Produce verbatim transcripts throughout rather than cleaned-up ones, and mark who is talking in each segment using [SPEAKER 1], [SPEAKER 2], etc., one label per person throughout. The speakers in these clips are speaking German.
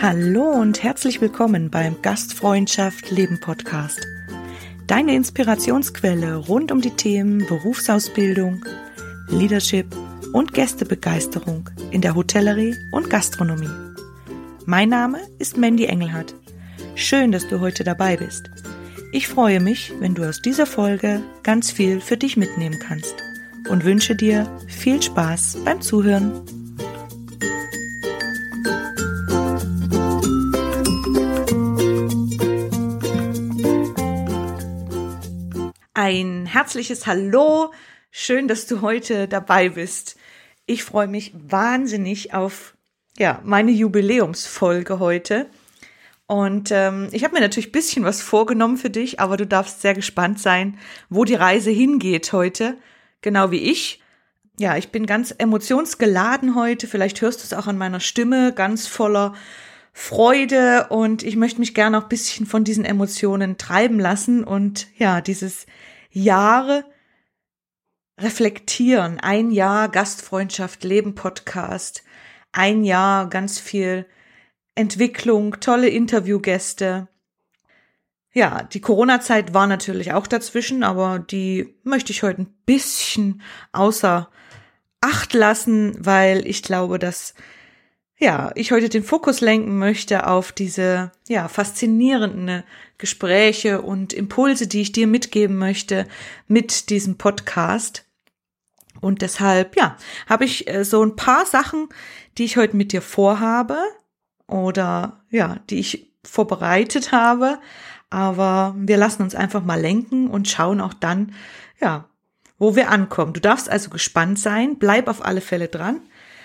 [SPEAKER 1] Hallo und herzlich willkommen beim Gastfreundschaft Leben Podcast. Deine Inspirationsquelle rund um die Themen Berufsausbildung, Leadership und Gästebegeisterung in der Hotellerie und Gastronomie. Mein Name ist Mandy Engelhardt. Schön, dass du heute dabei bist. Ich freue mich, wenn du aus dieser Folge ganz viel für dich mitnehmen kannst und wünsche dir viel Spaß beim Zuhören. Ein herzliches Hallo, schön, dass du heute dabei bist. Ich freue mich wahnsinnig auf ja, meine Jubiläumsfolge heute. Und ähm, ich habe mir natürlich ein bisschen was vorgenommen für dich, aber du darfst sehr gespannt sein, wo die Reise hingeht heute, genau wie ich. Ja, ich bin ganz emotionsgeladen heute, vielleicht hörst du es auch an meiner Stimme, ganz voller Freude, und ich möchte mich gerne auch ein bisschen von diesen Emotionen treiben lassen und ja, dieses Jahre reflektieren. Ein Jahr Gastfreundschaft Leben Podcast, ein Jahr ganz viel Entwicklung, tolle Interviewgäste. Ja, die Corona-Zeit war natürlich auch dazwischen, aber die möchte ich heute ein bisschen außer Acht lassen, weil ich glaube, dass ja, ich heute den Fokus lenken möchte auf diese ja faszinierenden Gespräche und Impulse, die ich dir mitgeben möchte mit diesem Podcast. Und deshalb, ja, habe ich äh, so ein paar Sachen, die ich heute mit dir vorhabe oder ja, die ich vorbereitet habe. Aber wir lassen uns einfach mal lenken und schauen auch dann, ja, wo wir ankommen. Du darfst also gespannt sein, bleib auf alle Fälle dran.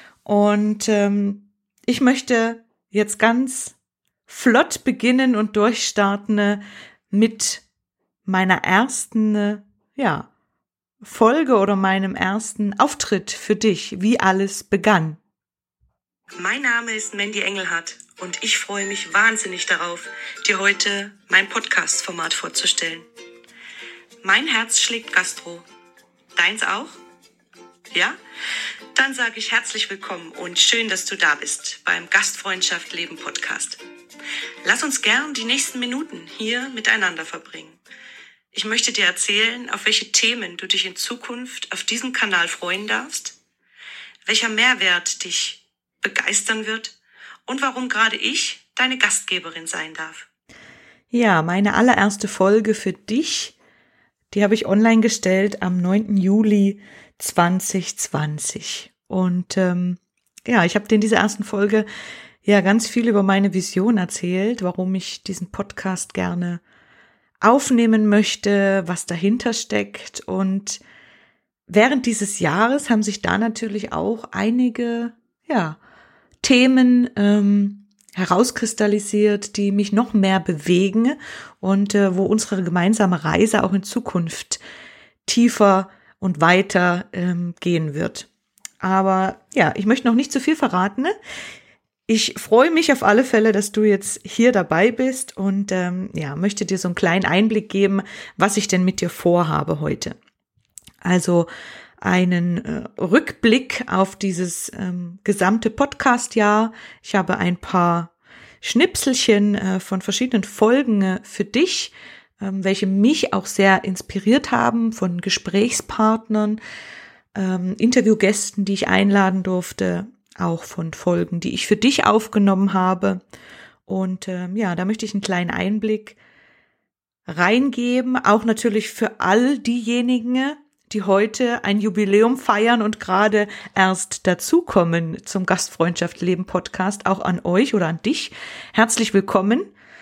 [SPEAKER 1] Und ähm, ich möchte jetzt ganz flott beginnen und durchstarten mit meiner ersten, ja, Folge oder meinem ersten Auftritt für dich, wie alles begann.
[SPEAKER 2] Mein Name ist Mandy Engelhardt und ich freue mich wahnsinnig darauf, dir heute mein Podcast-Format vorzustellen. Mein Herz schlägt Gastro. Deins auch? Ja? Dann sage ich herzlich willkommen und schön, dass du da bist beim Gastfreundschaft Leben Podcast. Lass uns gern die nächsten Minuten hier miteinander verbringen. Ich möchte dir erzählen, auf welche Themen du dich in Zukunft auf diesem Kanal freuen darfst, welcher Mehrwert dich begeistern wird und warum gerade ich deine Gastgeberin sein darf.
[SPEAKER 1] Ja, meine allererste Folge für dich, die habe ich online gestellt am neunten Juli zwanzig zwanzig. Und ähm, ja, ich habe dir in dieser ersten Folge ja ganz viel über meine Vision erzählt, warum ich diesen Podcast gerne aufnehmen möchte, was dahinter steckt. Und während dieses Jahres haben sich da natürlich auch einige ja Themen ähm, herauskristallisiert, die mich noch mehr bewegen und äh, wo unsere gemeinsame Reise auch in Zukunft tiefer und weiter ähm, gehen wird. Aber ja, ich möchte noch nicht zu viel verraten. Ne? Ich freue mich auf alle Fälle, dass du jetzt hier dabei bist und ähm, ja, möchte dir so einen kleinen Einblick geben, was ich denn mit dir vorhabe heute. Also einen äh, Rückblick auf dieses ähm, gesamte Podcast-Jahr. Ich habe ein paar Schnipselchen äh, von verschiedenen Folgen äh, für dich, ähm, welche mich auch sehr inspiriert haben, von Gesprächspartnern, ähm, Interviewgästen, die ich einladen durfte, auch von Folgen, die ich für dich aufgenommen habe. Und ähm, ja, da möchte ich einen kleinen Einblick reingeben, auch natürlich für all diejenigen, die heute ein Jubiläum feiern und gerade erst dazukommen zum Gastfreundschaft Leben Podcast, auch an euch oder an dich. Herzlich willkommen.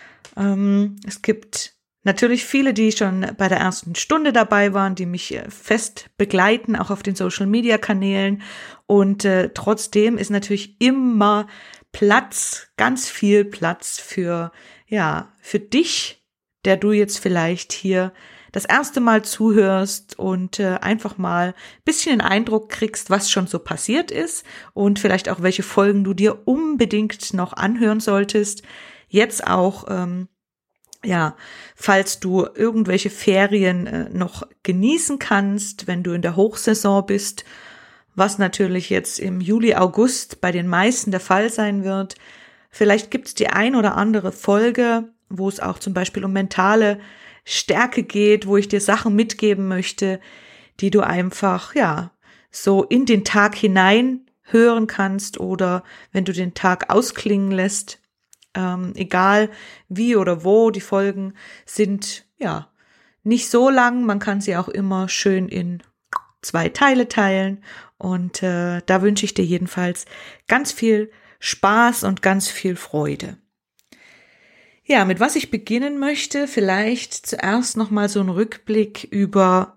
[SPEAKER 1] Ähm, es gibt natürlich viele, die schon bei der ersten Stunde dabei waren, die mich fest begleiten, auch auf den Social-Media-Kanälen. Und äh, trotzdem ist natürlich immer Platz, ganz viel Platz für, ja, für dich, der du jetzt vielleicht hier das erste Mal zuhörst und äh, einfach mal ein bisschen den Eindruck kriegst, was schon so passiert ist und vielleicht auch welche Folgen du dir unbedingt noch anhören solltest. Jetzt auch, ähm, ja, falls du irgendwelche Ferien äh, noch genießen kannst, wenn du in der Hochsaison bist, was natürlich jetzt im Juli, August bei den meisten der Fall sein wird. Vielleicht gibt es die ein oder andere Folge, wo es auch zum Beispiel um mentale Stärke geht, wo ich dir Sachen mitgeben möchte, die du einfach, ja, so in den Tag hinein hören kannst oder wenn du den Tag ausklingen lässt, ähm, egal wie oder wo, die Folgen sind, ja, nicht so lang, man kann sie auch immer schön in zwei Teile teilen und äh, da wünsche ich dir jedenfalls ganz viel Spaß und ganz viel Freude. Ja, mit was ich beginnen möchte, vielleicht zuerst nochmal so ein Rückblick über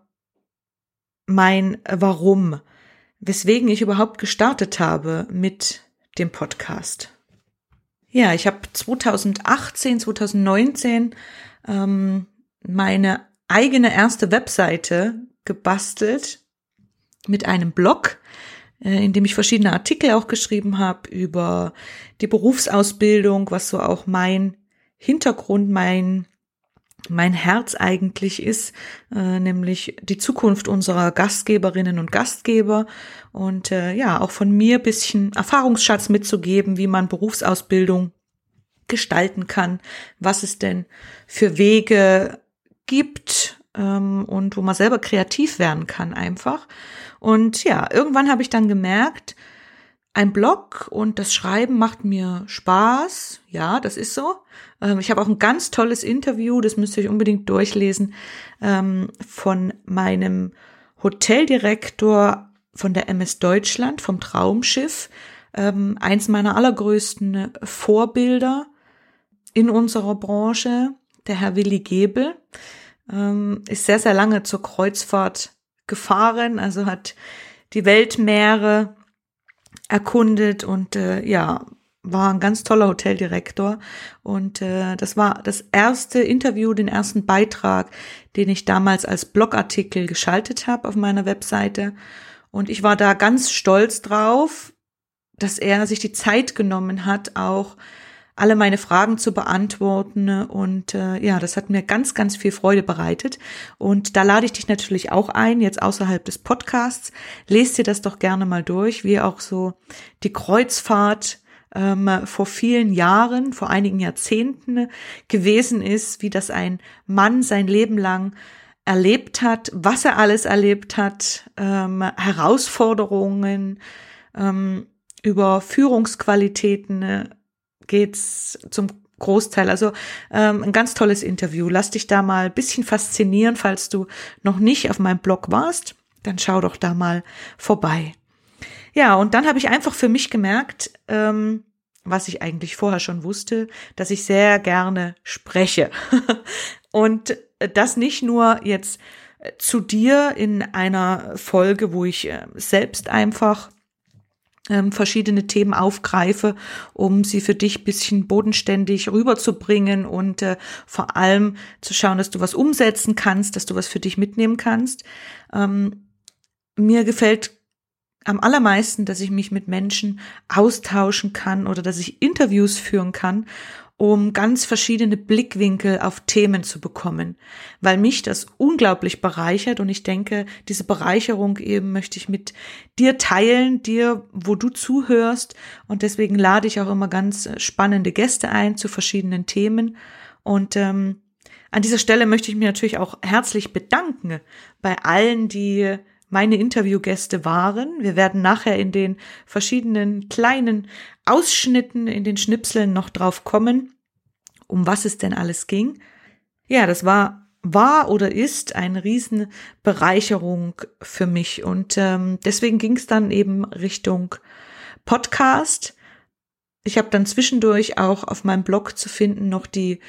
[SPEAKER 1] mein Warum, weswegen ich überhaupt gestartet habe mit dem Podcast. Ja, ich habe zweitausendachtzehn, zweitausendneunzehn ähm, meine eigene erste Webseite gebastelt mit einem Blog, in dem ich verschiedene Artikel auch geschrieben habe über die Berufsausbildung, was so auch mein Hintergrund, mein mein Herz eigentlich ist, äh, nämlich die Zukunft unserer Gastgeberinnen und Gastgeber und äh, ja, auch von mir ein bisschen Erfahrungsschatz mitzugeben, wie man Berufsausbildung gestalten kann, was es denn für Wege gibt ähm, und wo man selber kreativ werden kann einfach. Und ja, irgendwann habe ich dann gemerkt, ein Blog und das Schreiben macht mir Spaß. Ja, das ist so. Ähm, ich habe auch ein ganz tolles Interview, das müsst ihr euch unbedingt durchlesen, ähm, von meinem Hoteldirektor von der M S Deutschland, vom Traumschiff. Ähm, eins meiner allergrößten Vorbilder in unserer Branche, der Herr Willi Gebel, ähm, ist sehr, sehr lange zur Kreuzfahrt gefahren, also hat die Weltmeere erkundet und äh, ja, war ein ganz toller Hoteldirektor und äh, das war das erste Interview, den ersten Beitrag, den ich damals als Blogartikel geschaltet habe auf meiner Webseite und ich war da ganz stolz drauf, dass er sich die Zeit genommen hat, auch alle meine Fragen zu beantworten und äh, ja, das hat mir ganz, ganz viel Freude bereitet und da lade ich dich natürlich auch ein, jetzt außerhalb des Podcasts, lest dir das doch gerne mal durch, wie auch so die Kreuzfahrt ähm, vor vielen Jahren, vor einigen Jahrzehnten gewesen ist, wie das ein Mann sein Leben lang erlebt hat, was er alles erlebt hat, ähm, Herausforderungen, ähm, über Führungsqualitäten, geht's zum Großteil. Also ähm, ein ganz tolles Interview. Lass dich da mal ein bisschen faszinieren, falls du noch nicht auf meinem Blog warst, dann schau doch da mal vorbei. Ja, und dann habe ich einfach für mich gemerkt, ähm, was ich eigentlich vorher schon wusste, dass ich sehr gerne spreche. Und das nicht nur jetzt zu dir in einer Folge, wo ich äh, selbst einfach Ähm, verschiedene Themen aufgreife, um sie für dich ein bisschen bodenständig rüberzubringen und äh, vor allem zu schauen, dass du was umsetzen kannst, dass du was für dich mitnehmen kannst. Ähm, mir gefällt am allermeisten, dass ich mich mit Menschen austauschen kann oder dass ich Interviews führen kann, um ganz verschiedene Blickwinkel auf Themen zu bekommen, weil mich das unglaublich bereichert und ich denke, diese Bereicherung eben möchte ich mit dir teilen, dir, wo du zuhörst und deswegen lade ich auch immer ganz spannende Gäste ein zu verschiedenen Themen und ähm, an dieser Stelle möchte ich mich natürlich auch herzlich bedanken bei allen, die meine Interviewgäste waren. Wir werden nachher in den verschiedenen kleinen Ausschnitten, in den Schnipseln noch drauf kommen, um was es denn alles ging. Ja, das war, war oder ist eine riesen Bereicherung für mich und ähm, deswegen ging es dann eben Richtung Podcast. Ich habe dann zwischendurch auch auf meinem Blog zu finden noch die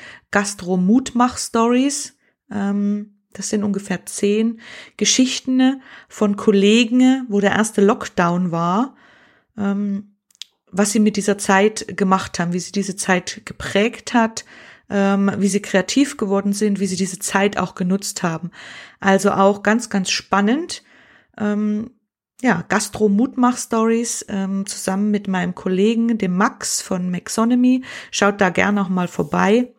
[SPEAKER 1] Gastro-Mutmach-Stories. Ähm, Das sind ungefähr zehn Geschichten von Kollegen, wo der erste Lockdown war, ähm, was sie mit dieser Zeit gemacht haben, wie sie diese Zeit geprägt hat, ähm, wie sie kreativ geworden sind, wie sie diese Zeit auch genutzt haben. Also auch ganz, ganz spannend. Ähm, ja, Gastro-Mutmach-Stories ähm, zusammen mit meinem Kollegen, dem Max von Maxonomy. Schaut da gerne noch mal vorbei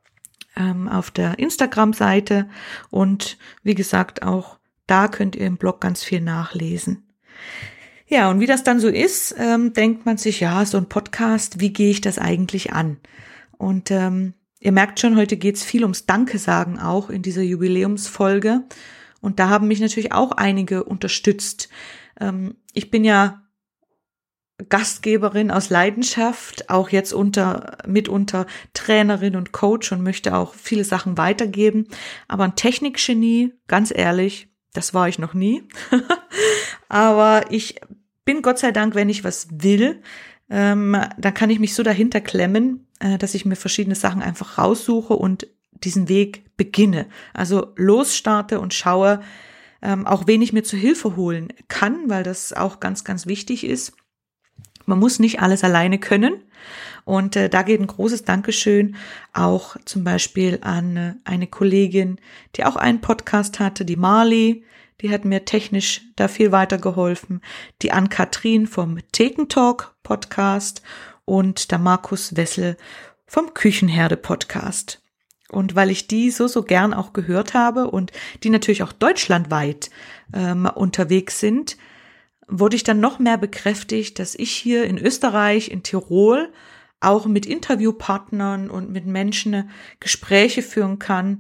[SPEAKER 1] auf der Instagram-Seite und wie gesagt, auch da könnt ihr im Blog ganz viel nachlesen. Ja, und wie das dann so ist, ähm, denkt man sich, ja, so ein Podcast, wie gehe ich das eigentlich an? Und ähm, ihr merkt schon, heute geht's viel ums Danke sagen auch in dieser Jubiläumsfolge. Und da haben mich natürlich auch einige unterstützt. Ähm, ich bin ja Gastgeberin aus Leidenschaft, auch jetzt unter mitunter Trainerin und Coach und möchte auch viele Sachen weitergeben. Aber ein Technikgenie, ganz ehrlich, das war ich noch nie. Aber ich bin Gott sei Dank, wenn ich was will, ähm, dann kann ich mich so dahinter klemmen, äh, dass ich mir verschiedene Sachen einfach raussuche und diesen Weg beginne. Also losstarte und schaue, ähm, auch wen ich mir zu Hilfe holen kann, weil das auch ganz, ganz wichtig ist. Man muss nicht alles alleine können. Und äh, da geht ein großes Dankeschön auch zum Beispiel an äh, eine Kollegin, die auch einen Podcast hatte, die Marley, die hat mir technisch da viel weitergeholfen. Die Ann-Kathrin vom Thekentalk Podcast und der Markus Wessel vom Küchenherde Podcast. Und weil ich die so, so gern auch gehört habe und die natürlich auch deutschlandweit ähm, unterwegs sind, wurde ich dann noch mehr bekräftigt, dass ich hier in Österreich, in Tirol, auch mit Interviewpartnern und mit Menschen Gespräche führen kann.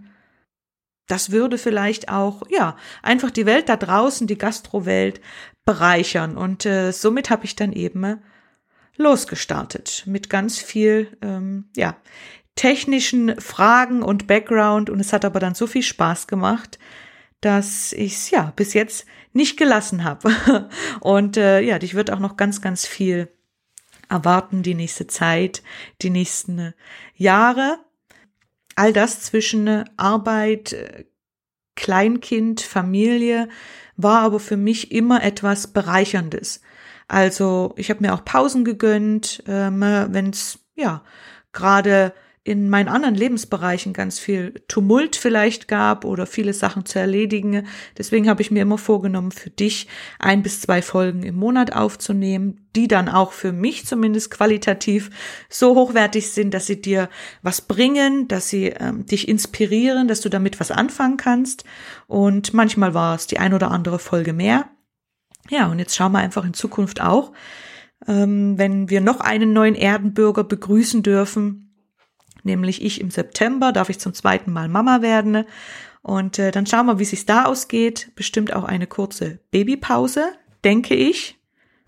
[SPEAKER 1] Das würde vielleicht auch, ja, einfach die Welt da draußen, die Gastrowelt bereichern. Und äh, somit habe ich dann eben äh, losgestartet mit ganz viel, ähm, ja, technischen Fragen und Background. Und es hat aber dann so viel Spaß gemacht, dass ich es ja bis jetzt nicht gelassen habe. Und äh, ja, dich wird auch noch ganz, ganz viel erwarten, die nächste Zeit, die nächsten äh, Jahre. All das zwischen äh, Arbeit, äh, Kleinkind, Familie war aber für mich immer etwas Bereicherndes. Also ich habe mir auch Pausen gegönnt, ähm, wenn es ja gerade in meinen anderen Lebensbereichen ganz viel Tumult vielleicht gab oder viele Sachen zu erledigen. Deswegen habe ich mir immer vorgenommen, für dich ein bis zwei Folgen im Monat aufzunehmen, die dann auch für mich zumindest qualitativ so hochwertig sind, dass sie dir was bringen, dass sie ähm, dich inspirieren, dass du damit was anfangen kannst. Und manchmal war es die ein oder andere Folge mehr. Ja, und jetzt schauen wir einfach in Zukunft auch, ähm, wenn wir noch einen neuen Erdenbürger begrüßen dürfen, nämlich ich im September, darf ich zum zweiten Mal Mama werden. Und äh, dann schauen wir, wie es sich da ausgeht. Bestimmt auch eine kurze Babypause, denke ich.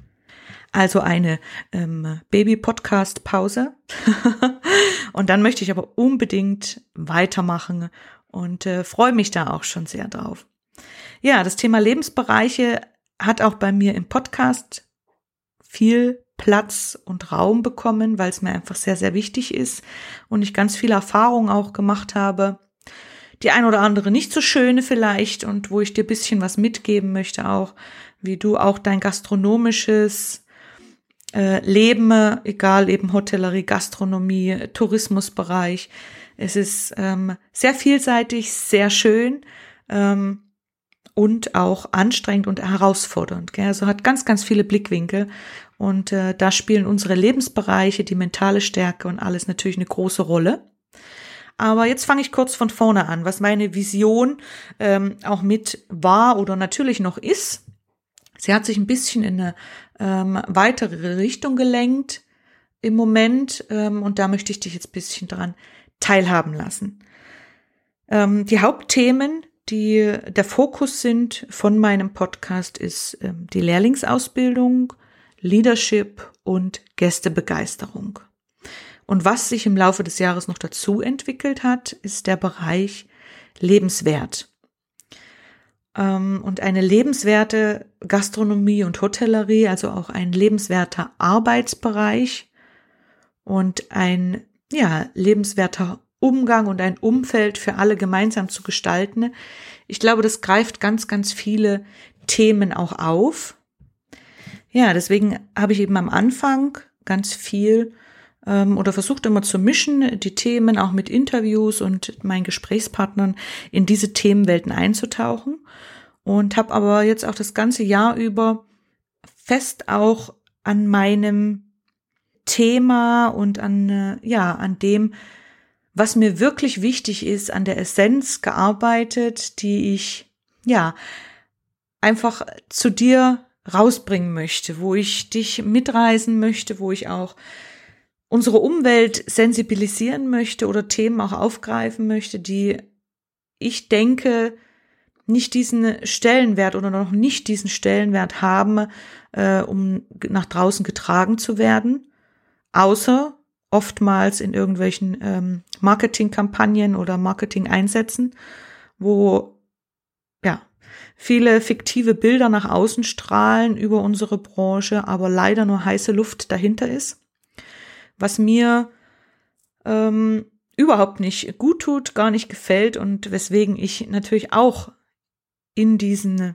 [SPEAKER 1] Also eine ähm, Baby-Podcast-Pause. Und dann möchte ich aber unbedingt weitermachen und äh, freue mich da auch schon sehr drauf. Ja, das Thema Lebensbereiche hat auch bei mir im Podcast viel Platz und Raum bekommen, weil es mir einfach sehr, sehr wichtig ist und ich ganz viele Erfahrungen auch gemacht habe. Die ein oder andere nicht so schöne vielleicht und wo ich dir ein bisschen was mitgeben möchte auch, wie du auch dein gastronomisches äh, Leben, egal eben Hotellerie, Gastronomie, Tourismusbereich. Es ist ähm, sehr vielseitig, sehr schön ähm, und auch anstrengend und herausfordernd. Gell? Also hat ganz, ganz viele Blickwinkel. Und äh, da spielen unsere Lebensbereiche, die mentale Stärke und alles natürlich eine große Rolle. Aber jetzt fange ich kurz von vorne an, was meine Vision ähm, auch mit war oder natürlich noch ist. Sie hat sich ein bisschen in eine ähm, weitere Richtung gelenkt im Moment ähm, und da möchte ich dich jetzt ein bisschen dran teilhaben lassen. Ähm, die Hauptthemen, die der Fokus sind von meinem Podcast, ist ähm, die Lehrlingsausbildung, Leadership und Gästebegeisterung. Und was sich im Laufe des Jahres noch dazu entwickelt hat, ist der Bereich Lebenswert. Und eine lebenswerte Gastronomie und Hotellerie, also auch ein lebenswerter Arbeitsbereich und ein ja, lebenswerter Umgang und ein Umfeld für alle gemeinsam zu gestalten. Ich glaube, das greift ganz, ganz viele Themen auch auf. Ja, deswegen habe ich eben am Anfang ganz viel ähm, oder versucht immer zu mischen, die Themen auch mit Interviews und meinen Gesprächspartnern in diese Themenwelten einzutauchen und habe aber jetzt auch das ganze Jahr über fest auch an meinem Thema und an äh, ja an dem, was mir wirklich wichtig ist, an der Essenz gearbeitet, die ich ja einfach zu dir rausbringen möchte, wo ich dich mitreisen möchte, wo ich auch unsere Umwelt sensibilisieren möchte oder Themen auch aufgreifen möchte, die ich denke, nicht diesen Stellenwert oder noch nicht diesen Stellenwert haben, äh, um nach draußen getragen zu werden, außer oftmals in irgendwelchen ähm, Marketingkampagnen oder Marketing-Einsätzen, wo ja viele fiktive Bilder nach außen strahlen über unsere Branche, aber leider nur heiße Luft dahinter ist, was mir ähm, überhaupt nicht gut tut, gar nicht gefällt und weswegen ich natürlich auch in diesen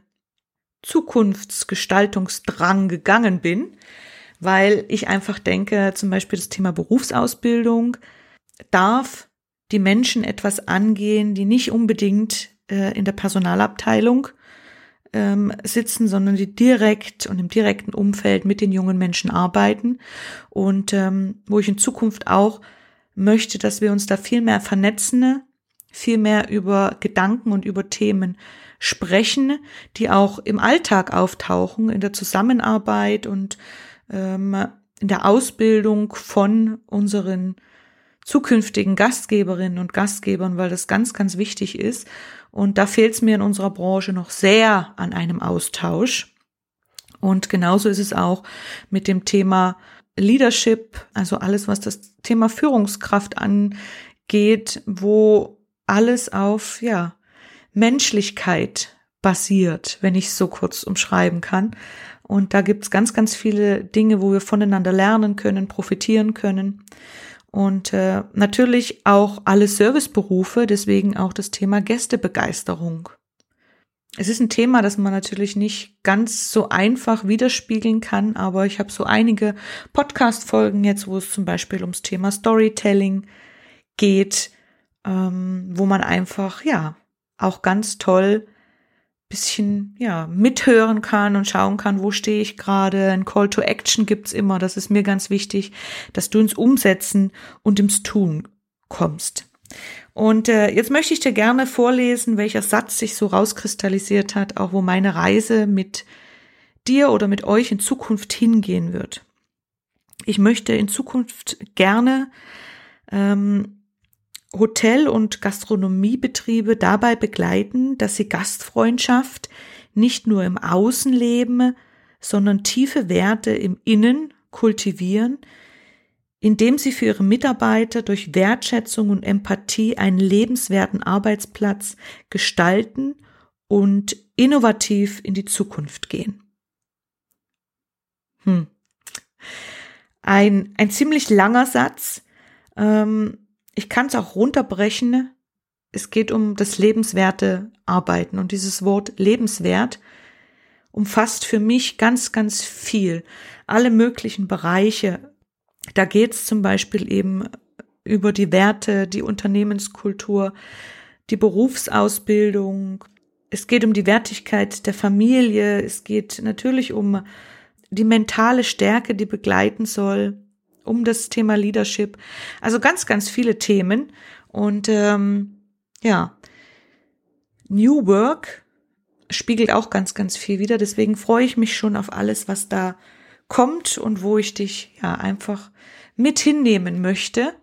[SPEAKER 1] Zukunftsgestaltungsdrang gegangen bin, weil ich einfach denke, zum Beispiel das Thema Berufsausbildung darf die Menschen etwas angehen, die nicht unbedingt äh, in der Personalabteilung ähm, sitzen, sondern die direkt und im direkten Umfeld mit den jungen Menschen arbeiten und ähm, wo ich in Zukunft auch möchte, dass wir uns da viel mehr vernetzen, viel mehr über Gedanken und über Themen sprechen, die auch im Alltag auftauchen, in der Zusammenarbeit und ähm, in der Ausbildung von unseren zukünftigen Gastgeberinnen und Gastgebern, weil das ganz, ganz wichtig ist. Und da fehlt es mir in unserer Branche noch sehr an einem Austausch. Und genauso ist es auch mit dem Thema Leadership, also alles, was das Thema Führungskraft angeht, wo alles auf, ja, Menschlichkeit basiert, wenn ich es so kurz umschreiben kann. Und da gibt's ganz, ganz viele Dinge, wo wir voneinander lernen können, profitieren können. Und äh, natürlich auch alle Serviceberufe, deswegen auch das Thema Gästebegeisterung. Es ist ein Thema, das man natürlich nicht ganz so einfach widerspiegeln kann, aber ich habe so einige Podcast-Folgen jetzt, wo es zum Beispiel ums Thema Storytelling geht, ähm, wo man einfach, ja, auch ganz toll bisschen, ja, mithören kann und schauen kann, wo stehe ich gerade. Ein Call to Action gibt's immer, das ist mir ganz wichtig, dass du ins Umsetzen und ins Tun kommst. Und äh, jetzt möchte ich dir gerne vorlesen, welcher Satz sich so rauskristallisiert hat, auch wo meine Reise mit dir oder mit euch in Zukunft hingehen wird. Ich möchte in Zukunft gerne ähm, Hotel- und Gastronomiebetriebe dabei begleiten, dass sie Gastfreundschaft nicht nur im Außen leben, sondern tiefe Werte im Innen kultivieren, indem sie für ihre Mitarbeiter durch Wertschätzung und Empathie einen lebenswerten Arbeitsplatz gestalten und innovativ in die Zukunft gehen. Hm. Ein, ein ziemlich langer Satz. Ähm, Ich kann es auch runterbrechen. Es geht um das lebenswerte Arbeiten. Und dieses Wort lebenswert umfasst für mich ganz, ganz viel. Alle möglichen Bereiche. Da geht es zum Beispiel eben über die Werte, die Unternehmenskultur, die Berufsausbildung. Es geht um die Wertigkeit der Familie. Es geht natürlich um die mentale Stärke, die begleiten soll. Um das Thema Leadership, also ganz, ganz viele Themen und ähm, ja, New Work spiegelt auch ganz, ganz viel wider, deswegen freue ich mich schon auf alles, was da kommt und wo ich dich ja einfach mit hinnehmen möchte.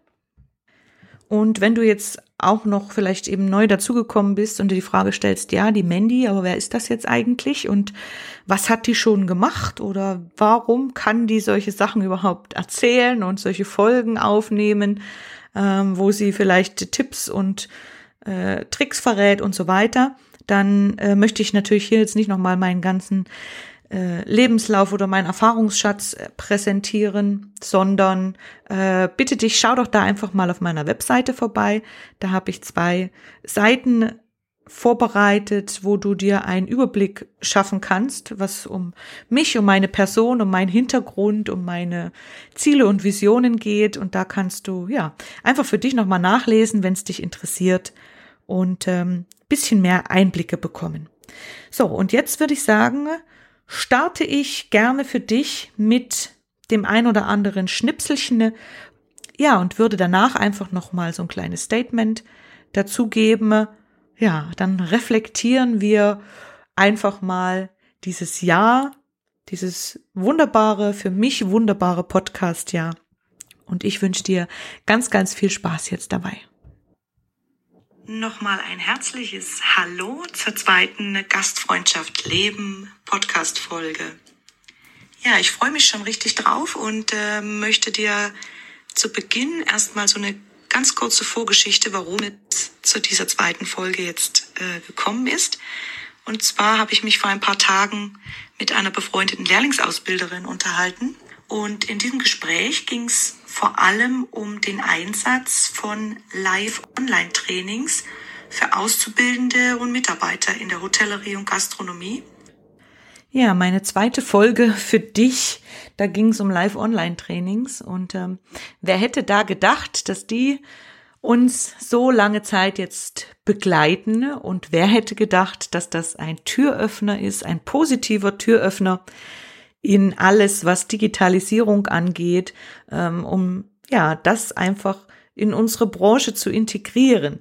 [SPEAKER 1] Und wenn du jetzt auch noch vielleicht eben neu dazugekommen bist und dir die Frage stellst, ja, die Mandy, aber wer ist das jetzt eigentlich und was hat die schon gemacht oder warum kann die solche Sachen überhaupt erzählen und solche Folgen aufnehmen, ähm, wo sie vielleicht Tipps und äh, Tricks verrät und so weiter, dann äh, möchte ich natürlich hier jetzt nicht nochmal meinen ganzen äh, Lebenslauf oder meinen Erfahrungsschatz äh, präsentieren, sondern äh, bitte dich, schau doch da einfach mal auf meiner Webseite vorbei. Da habe ich zwei Seiten vorbereitet, wo du dir einen Überblick schaffen kannst, was um mich, um meine Person, um meinen Hintergrund, um meine Ziele und Visionen geht. Und da kannst du ja einfach für dich nochmal nachlesen, wenn es dich interessiert und ähm, bisschen mehr Einblicke bekommen. So, und jetzt würde ich sagen, starte ich gerne für dich mit dem ein oder anderen Schnipselchen, ja, und würde danach einfach nochmal so ein kleines Statement dazu geben. Ja, dann reflektieren wir einfach mal dieses Jahr dieses wunderbare, für mich wunderbare Podcast-Jahr. Und ich wünsche dir ganz, ganz viel Spaß jetzt dabei.
[SPEAKER 2] Nochmal ein herzliches Hallo zur zweiten Gastfreundschaft Leben Podcast-Folge. Ja, ich freue mich schon richtig drauf und äh, möchte dir zu Beginn erstmal so eine ganz kurze Vorgeschichte, warum es zu dieser zweiten Folge jetzt äh, gekommen ist. Und zwar habe ich mich vor ein paar Tagen mit einer befreundeten Lehrlingsausbilderin unterhalten. Und in diesem Gespräch ging es vor allem um den Einsatz von Live-Online-Trainings für Auszubildende und Mitarbeiter in der Hotellerie und Gastronomie.
[SPEAKER 1] Ja, meine zweite Folge für dich, da ging es um Live-Online-Trainings. Und ähm, wer hätte da gedacht, dass die uns so lange Zeit jetzt begleiten? Und wer hätte gedacht, dass das ein Türöffner ist, ein positiver Türöffner in alles, was Digitalisierung angeht, um ja das einfach in unsere Branche zu integrieren.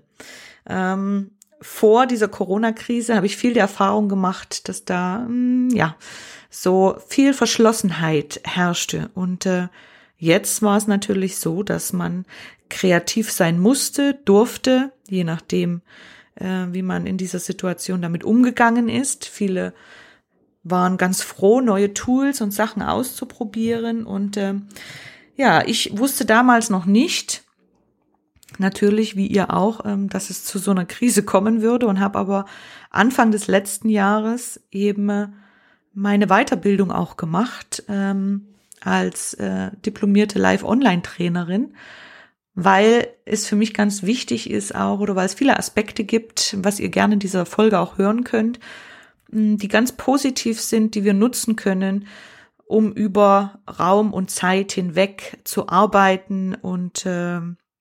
[SPEAKER 1] Ähm, vor dieser Corona-Krise habe ich viel die Erfahrung gemacht, dass da ja so viel Verschlossenheit herrschte. Und äh, jetzt war es natürlich so, dass man kreativ sein musste, durfte, je nachdem, äh, wie man in dieser Situation damit umgegangen ist. Viele waren ganz froh, neue Tools und Sachen auszuprobieren. Und äh, ja, ich wusste damals noch nicht, natürlich wie ihr auch, ähm, dass es zu so einer Krise kommen würde und habe aber Anfang des letzten Jahres eben äh, meine Weiterbildung auch gemacht ähm, als äh, diplomierte Live-Online-Trainerin, weil es für mich ganz wichtig ist auch, oder weil es viele Aspekte gibt, was ihr gerne in dieser Folge auch hören könnt, die ganz positiv sind, die wir nutzen können, um über Raum und Zeit hinweg zu arbeiten und äh,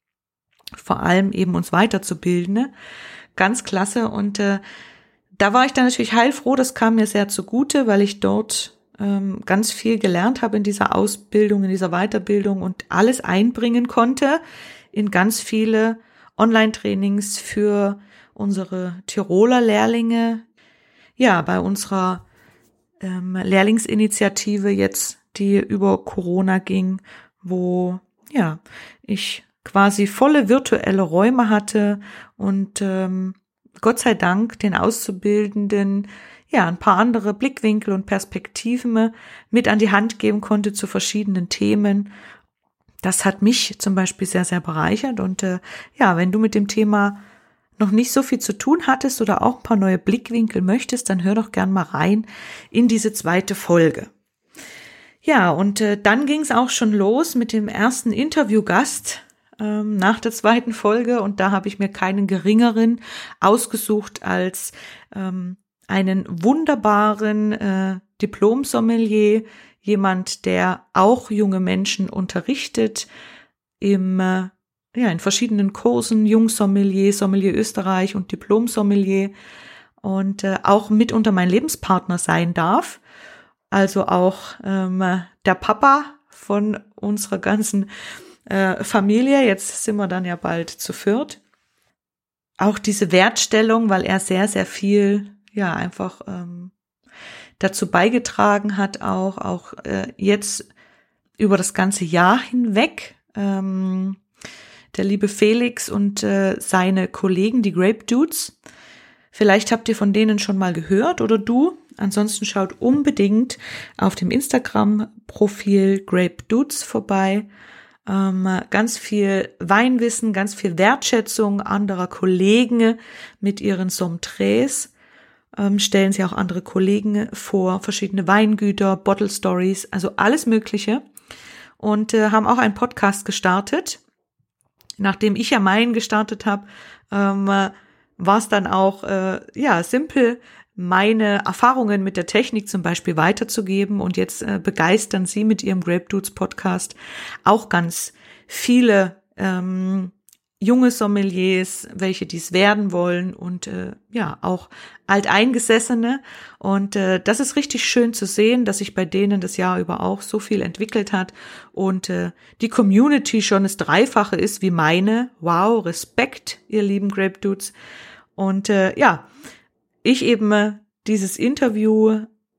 [SPEAKER 1] vor allem eben uns weiterzubilden. Ne? Ganz klasse. Und äh, da war ich dann natürlich heilfroh, das kam mir sehr zugute, weil ich dort ähm, ganz viel gelernt habe in dieser Ausbildung, in dieser Weiterbildung und alles einbringen konnte in ganz viele Online-Trainings für unsere Tiroler Lehrlinge. Ja, bei unserer ähm, Lehrlingsinitiative jetzt, die über Corona ging, wo ja ich quasi volle virtuelle Räume hatte und ähm, Gott sei Dank den Auszubildenden ja ein paar andere Blickwinkel und Perspektiven mit an die Hand geben konnte zu verschiedenen Themen. Das hat mich zum Beispiel sehr, sehr bereichert. Und äh, ja, wenn du mit dem Thema noch nicht so viel zu tun hattest oder auch ein paar neue Blickwinkel möchtest, dann hör doch gern mal rein in diese zweite Folge. Ja, und äh, dann ging es auch schon los mit dem ersten Interviewgast ähm, nach der zweiten Folge. Und da habe ich mir keinen geringeren ausgesucht als ähm, einen wunderbaren äh, Diplom-Sommelier, jemand, der auch junge Menschen unterrichtet im äh, ja, in verschiedenen Kursen, Jungsommelier, Sommelier Österreich und Diplom-Sommelier und äh, auch mitunter mein Lebenspartner sein darf. Also auch ähm, der Papa von unserer ganzen äh, Familie. Jetzt sind wir dann ja bald zu viert. Auch diese Wertstellung, weil er sehr, sehr viel, ja, einfach ähm, dazu beigetragen hat, auch, auch äh, jetzt über das ganze Jahr hinweg, ähm, der liebe Felix und äh, seine Kollegen, die Grape Dudes. Vielleicht habt ihr von denen schon mal gehört oder du. Ansonsten schaut unbedingt auf dem Instagram-Profil Grape Dudes vorbei. Ähm, ganz viel Weinwissen, ganz viel Wertschätzung anderer Kollegen mit ihren Sommeliers. Ähm, stellen sie auch andere Kollegen vor, verschiedene Weingüter, Bottle Stories, also alles Mögliche. Und äh, haben auch einen Podcast gestartet. Nachdem ich ja meinen gestartet habe, ähm, war es dann auch äh, ja simpel, meine Erfahrungen mit der Technik zum Beispiel weiterzugeben. Und jetzt äh, begeistern sie mit ihrem Grape Dudes Podcast auch ganz viele ähm, junge Sommeliers, welche dies werden wollen und äh, ja auch Alteingesessene. Und äh, das ist richtig schön zu sehen, dass sich bei denen das Jahr über auch so viel entwickelt hat und äh, die Community schon das Dreifache ist wie meine. Wow, Respekt, ihr lieben Grape Dudes. Und äh, ja, ich eben äh, dieses Interview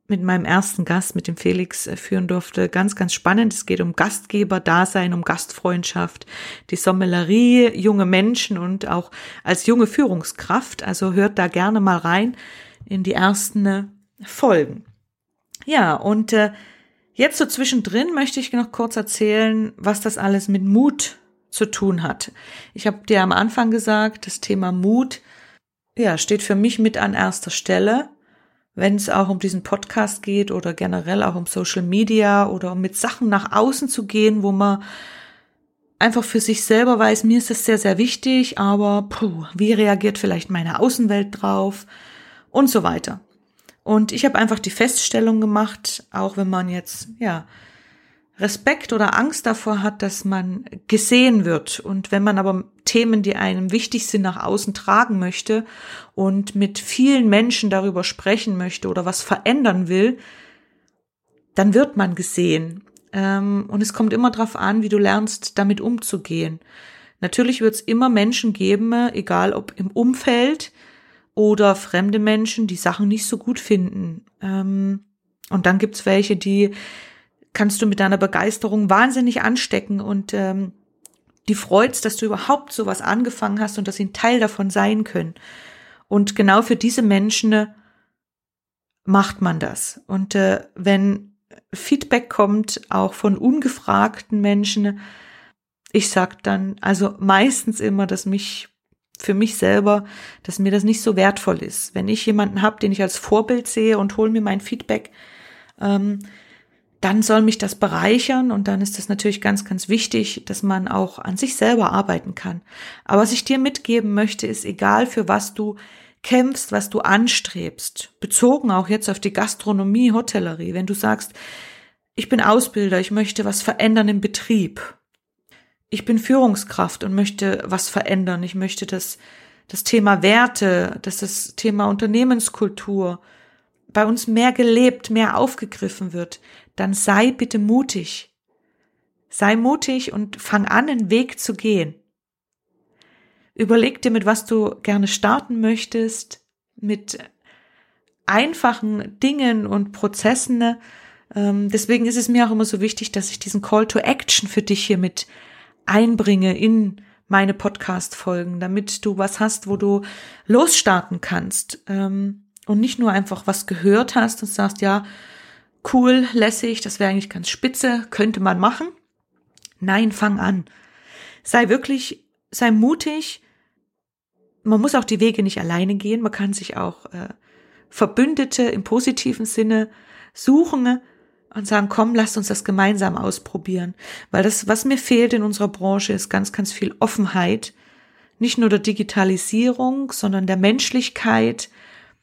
[SPEAKER 1] mit meinem ersten Gast, mit dem Felix, führen durfte. Ganz, ganz spannend. Es geht um Gastgeber-Dasein, um Gastfreundschaft, die Sommelerie, junge Menschen und auch als junge Führungskraft. Also hört da gerne mal rein in die ersten Folgen. Ja, und äh, jetzt so zwischendrin möchte ich noch kurz erzählen, was das alles mit Mut zu tun hat. Ich habe dir am Anfang gesagt, das Thema Mut, ja, steht für mich mit an erster Stelle, wenn es auch um diesen Podcast geht oder generell auch um Social Media oder um mit Sachen nach außen zu gehen, wo man einfach für sich selber weiß, mir ist das sehr, sehr wichtig, aber puh, wie reagiert vielleicht meine Außenwelt drauf und so weiter. Und ich habe einfach die Feststellung gemacht, auch wenn man jetzt, ja, Respekt oder Angst davor hat, dass man gesehen wird. Und wenn man aber Themen, die einem wichtig sind, nach außen tragen möchte und mit vielen Menschen darüber sprechen möchte oder was verändern will, dann wird man gesehen. Und es kommt immer darauf an, wie du lernst, damit umzugehen. Natürlich wird es immer Menschen geben, egal ob im Umfeld oder fremde Menschen, die Sachen nicht so gut finden. Und dann gibt es welche, die kannst du mit deiner Begeisterung wahnsinnig anstecken und ähm, die freut's, dass du überhaupt sowas angefangen hast und dass sie ein Teil davon sein können. Und genau für diese Menschen äh, macht man das. Und äh, wenn Feedback kommt, auch von ungefragten Menschen, ich sag dann also meistens immer, dass mich für mich selber, dass mir das nicht so wertvoll ist. Wenn ich jemanden habe, den ich als Vorbild sehe und hole mir mein Feedback, ähm, dann soll mich das bereichern und dann ist das natürlich ganz, ganz wichtig, dass man auch an sich selber arbeiten kann. Aber was ich dir mitgeben möchte, ist egal, für was du kämpfst, was du anstrebst, bezogen auch jetzt auf die Gastronomie, Hotellerie, wenn du sagst, ich bin Ausbilder, ich möchte was verändern im Betrieb, ich bin Führungskraft und möchte was verändern, ich möchte das, das Thema Werte, das, das Thema Unternehmenskultur bei uns mehr gelebt, mehr aufgegriffen wird, dann sei bitte mutig. Sei mutig und fang an, einen Weg zu gehen. Überleg dir, mit was du gerne starten möchtest, mit einfachen Dingen und Prozessen. Deswegen ist es mir auch immer so wichtig, dass ich diesen Call to Action für dich hier mit einbringe in meine Podcast-Folgen, damit du was hast, wo du losstarten kannst. Und nicht nur einfach was gehört hast und sagst, ja, cool, lässig, das wäre eigentlich ganz spitze, könnte man machen. Nein, fang an. Sei wirklich, sei mutig. Man muss auch die Wege nicht alleine gehen. Man kann sich auch äh, Verbündete im positiven Sinne suchen und sagen, komm, lasst uns das gemeinsam ausprobieren. Weil das, was mir fehlt in unserer Branche, ist ganz, ganz viel Offenheit. Nicht nur der Digitalisierung, sondern der Menschlichkeit,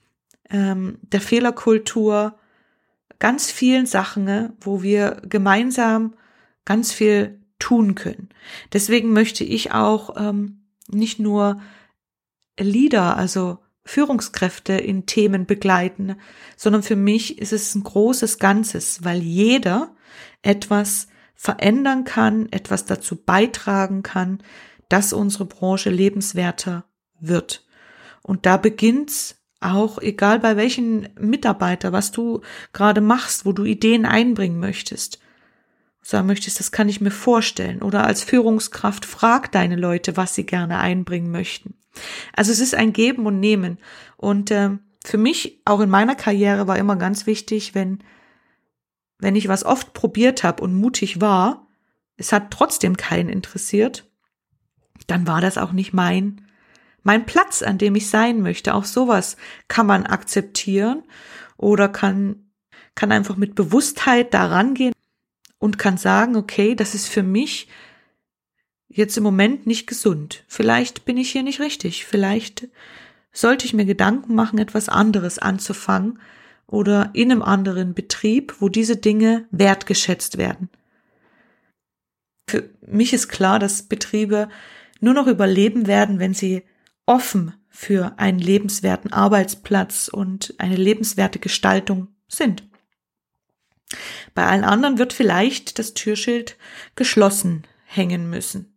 [SPEAKER 1] ähm, der Fehlerkultur, ganz vielen Sachen, wo wir gemeinsam ganz viel tun können. Deswegen möchte ich auch ähm, nicht nur Leader, also Führungskräfte in Themen begleiten, sondern für mich ist es ein großes Ganzes, weil jeder etwas verändern kann, etwas dazu beitragen kann, dass unsere Branche lebenswerter wird. Und da beginnt's auch, egal bei welchen Mitarbeiter, was du gerade machst, wo du Ideen einbringen möchtest, sagen möchtest, das kann ich mir vorstellen. Oder als Führungskraft frag deine Leute, was sie gerne einbringen möchten. Also es ist ein Geben und Nehmen. Und äh, für mich, auch in meiner Karriere, war immer ganz wichtig, wenn, wenn ich was oft probiert habe und mutig war, es hat trotzdem keinen interessiert, dann war das auch nicht mein Mein Platz, an dem ich sein möchte. Auch sowas kann man akzeptieren oder kann, kann einfach mit Bewusstheit da rangehen und kann sagen, okay, das ist für mich jetzt im Moment nicht gesund. Vielleicht bin ich hier nicht richtig. Vielleicht sollte ich mir Gedanken machen, etwas anderes anzufangen oder in einem anderen Betrieb, wo diese Dinge wertgeschätzt werden. Für mich ist klar, dass Betriebe nur noch überleben werden, wenn sie offen für einen lebenswerten Arbeitsplatz und eine lebenswerte Gestaltung sind. Bei allen anderen wird vielleicht das Türschild geschlossen hängen müssen.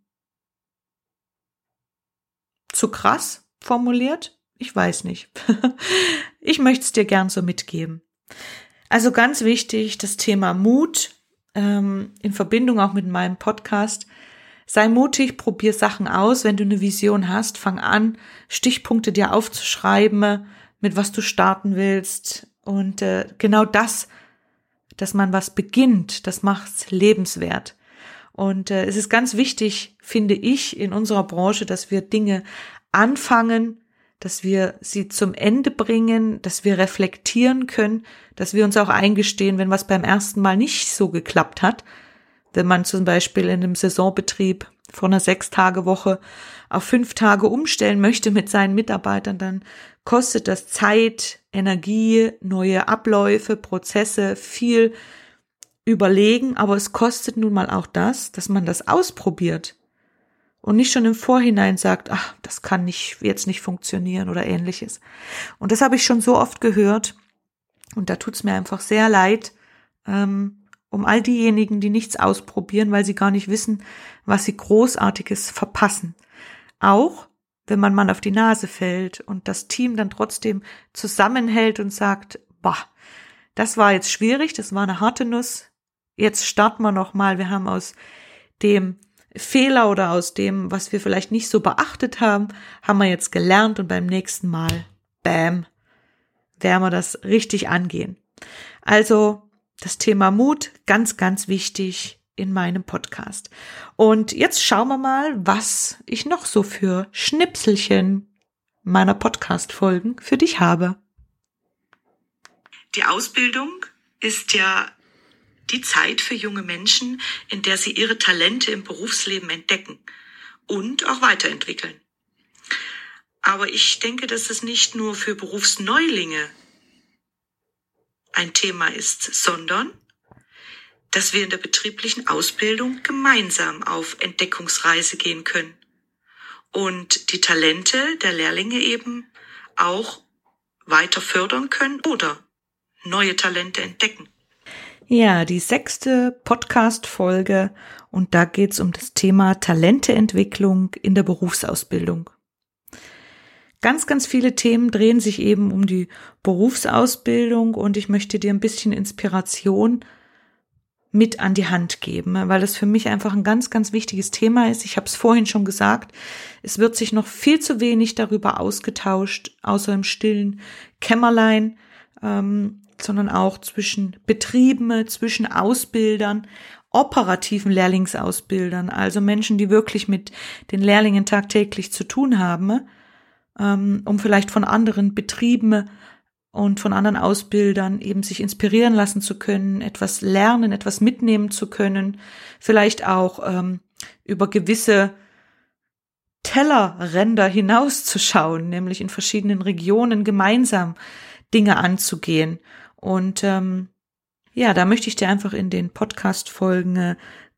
[SPEAKER 1] Zu krass formuliert? Ich weiß nicht. Ich möchte es dir gern so mitgeben. Also ganz wichtig, das Thema Mut, ähm, in Verbindung auch mit meinem Podcast. Sei mutig, probier Sachen aus. Wenn du eine Vision hast, fang an, Stichpunkte dir aufzuschreiben, mit was du starten willst. Und äh, genau das, dass man was beginnt, das macht's lebenswert. Und äh, es ist ganz wichtig, finde ich, in unserer Branche, dass wir Dinge anfangen, dass wir sie zum Ende bringen, dass wir reflektieren können, dass wir uns auch eingestehen, wenn was beim ersten Mal nicht so geklappt hat. Wenn man zum Beispiel in einem Saisonbetrieb von einer Sechs-Tage-Woche auf fünf Tage umstellen möchte mit seinen Mitarbeitern, dann kostet das Zeit, Energie, neue Abläufe, Prozesse, viel Überlegen, aber es kostet nun mal auch das, dass man das ausprobiert und nicht schon im Vorhinein sagt, ach, das kann nicht, jetzt nicht funktionieren oder ähnliches. Und das habe ich schon so oft gehört und da tut's mir einfach sehr leid, ähm, um all diejenigen, die nichts ausprobieren, weil sie gar nicht wissen, was sie Großartiges verpassen. Auch wenn man mal auf die Nase fällt und das Team dann trotzdem zusammenhält und sagt, boah, das war jetzt schwierig, das war eine harte Nuss, jetzt starten wir nochmal, wir haben aus dem Fehler oder aus dem, was wir vielleicht nicht so beachtet haben, haben wir jetzt gelernt und beim nächsten Mal, bam, werden wir das richtig angehen. Also das Thema Mut, ganz, ganz wichtig in meinem Podcast. Und jetzt schauen wir mal, was ich noch so für Schnipselchen meiner Podcast-Folgen für dich habe.
[SPEAKER 2] Die Ausbildung ist ja die Zeit für junge Menschen, in der sie ihre Talente im Berufsleben entdecken und auch weiterentwickeln. Aber ich denke, dass es nicht nur für Berufsneulinge ein Thema ist, sondern dass wir in der betrieblichen Ausbildung gemeinsam auf Entdeckungsreise gehen können und die Talente der Lehrlinge eben auch weiter fördern können oder neue Talente entdecken.
[SPEAKER 1] Ja, die sechste Podcast-Folge und da geht's um das Thema Talenteentwicklung in der Berufsausbildung. Ganz, ganz viele Themen drehen sich eben um die Berufsausbildung und ich möchte dir ein bisschen Inspiration mit an die Hand geben, weil das für mich einfach ein ganz, ganz wichtiges Thema ist. Ich habe es vorhin schon gesagt, es wird sich noch viel zu wenig darüber ausgetauscht, außer im stillen Kämmerlein, ähm, sondern auch zwischen Betrieben, zwischen Ausbildern, operativen Lehrlingsausbildern, also Menschen, die wirklich mit den Lehrlingen tagtäglich zu tun haben, ähm, um vielleicht von anderen Betrieben und von anderen Ausbildern eben sich inspirieren lassen zu können, etwas lernen, etwas mitnehmen zu können, vielleicht auch ähm, über gewisse Tellerränder hinauszuschauen, nämlich in verschiedenen Regionen gemeinsam Dinge anzugehen. Und ähm, ja, da möchte ich dir einfach in den Podcast-Folgen äh,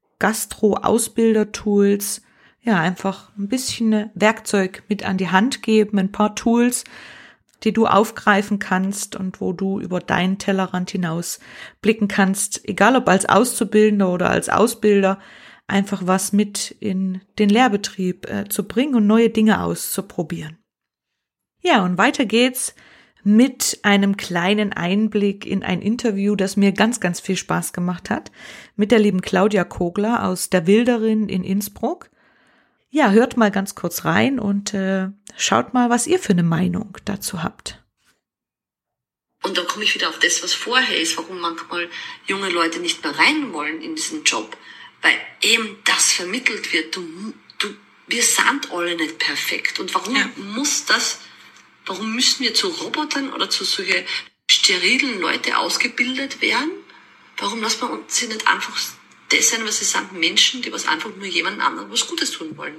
[SPEAKER 1] Gastro-Ausbilder-Tools ja einfach ein bisschen Werkzeug mit an die Hand geben, ein paar Tools, die du aufgreifen kannst und wo du über deinen Tellerrand hinaus blicken kannst, egal ob als Auszubildender oder als Ausbilder, einfach was mit in den Lehrbetrieb äh, zu bringen und neue Dinge auszuprobieren. Ja, und weiter geht's mit einem kleinen Einblick in ein Interview, das mir ganz, ganz viel Spaß gemacht hat, mit der lieben Claudia Kogler aus der Wilderin in Innsbruck. Ja, hört mal ganz kurz rein und äh, schaut mal, was ihr für eine Meinung dazu habt.
[SPEAKER 3] Und da komme ich wieder auf das, was vorher ist, warum manchmal junge Leute nicht mehr rein wollen in diesen Job, weil eben das vermittelt wird. Du, du, wir sind alle nicht perfekt. Und warum ja. muss das, warum müssen wir zu Robotern oder zu solche sterilen Leute ausgebildet werden? Warum lassen wir uns sie nicht einfach das sein, was sie sind, Menschen, die was einfach nur jemand anderem was Gutes tun wollen?